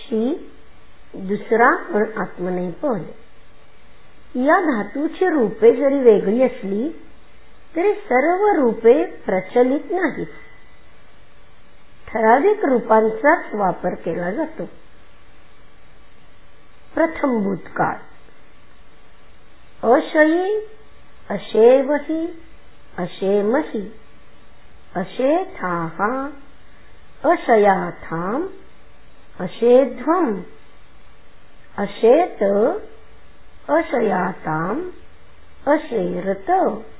शी दुसरा आत्मनेपद. या धातूची रूपे जरी वेगळी असली तरी सर्व रूपे प्रचलित नाहीत. ठराविक रूपांचाच वापर केला जातो. प्रथम भूतकाळ. अशयी, अशेवहि, अशेमहि, अशेथाः, अशयाथाम्, अशेध्वम्, अशेत, अशयाताम्, अशेरत,